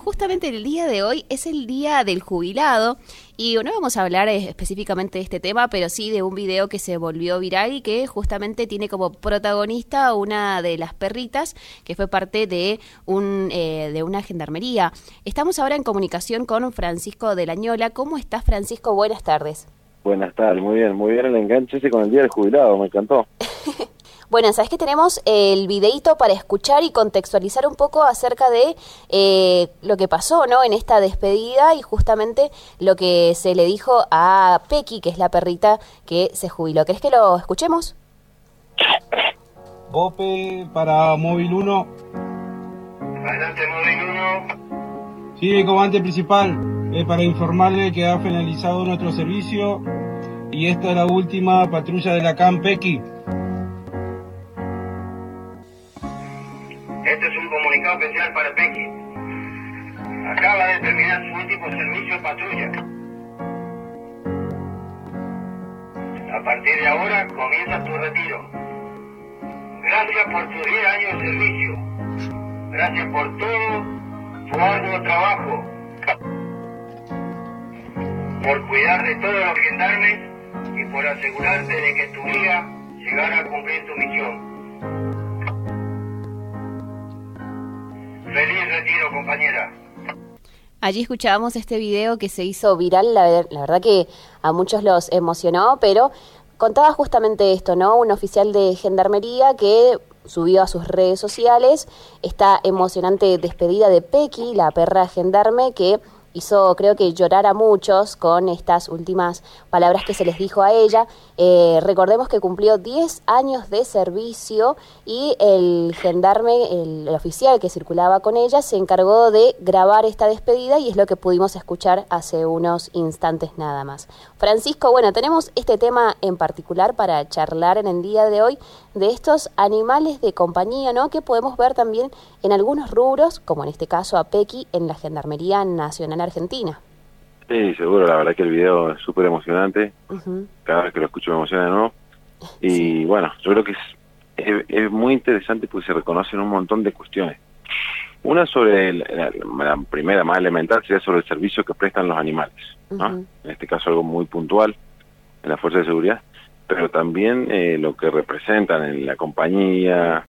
justamente el día de hoy es el día del jubilado y no vamos a hablar específicamente de este tema, pero sí de un video que se volvió viral y que justamente tiene como protagonista una de las perritas que fue parte de una gendarmería. Estamos ahora en comunicación con Francisco de Lañola. ¿Cómo estás, Francisco? Buenas tardes. Buenas tardes, muy bien el enganche ese con el día del jubilado, me encantó. Bueno, sabes que tenemos el videíto para escuchar y contextualizar un poco acerca de lo que pasó, ¿no?, en esta despedida y justamente lo que se le dijo a Pequi, que es la perrita que se jubiló. ¿Querés que lo escuchemos? Bope para Móvil 1. Adelante, Móvil 1. Sí, comandante principal, para informarle que ha finalizado nuestro servicio y esta es la última patrulla de la CAM Pequi. Este es un comunicado especial para Pequi. Acaba de terminar su último servicio en patrulla. A partir de ahora comienza tu retiro. Gracias por tus 10 años de servicio. Gracias por todo tu arduo trabajo. Por cuidar de todos los gendarmes y por asegurarte de que tu hija llegara a cumplir tu misión. Feliz retiro, compañera. Allí escuchábamos este video que se hizo viral, la verdad que a muchos los emocionó, pero contaba justamente esto, ¿no? Un oficial de gendarmería que subió a sus redes sociales esta emocionante despedida de Pequi, la perra gendarme que hizo, creo que, llorar a muchos con estas últimas palabras que se les dijo a ella. Recordemos que cumplió 10 años de servicio y el gendarme, el oficial que circulaba con ella, se encargó de grabar esta despedida y es lo que pudimos escuchar hace unos instantes nada más. Francisco, bueno, tenemos este tema en particular para charlar en el día de hoy de estos animales de compañía, ¿no?, que podemos ver también en algunos rubros, como en este caso a Pequi, en la Gendarmería Nacional Argentina. Sí, seguro, la verdad que el video es súper emocionante. Cada vez que lo escucho me emociona de nuevo. Y sí, bueno, yo creo que es muy interesante porque se reconocen un montón de cuestiones. Una sobre la primera, más elemental, sería sobre el servicio que prestan los animales, ¿no? En este caso algo muy puntual en la Fuerza de Seguridad, pero también lo que representan en la compañía,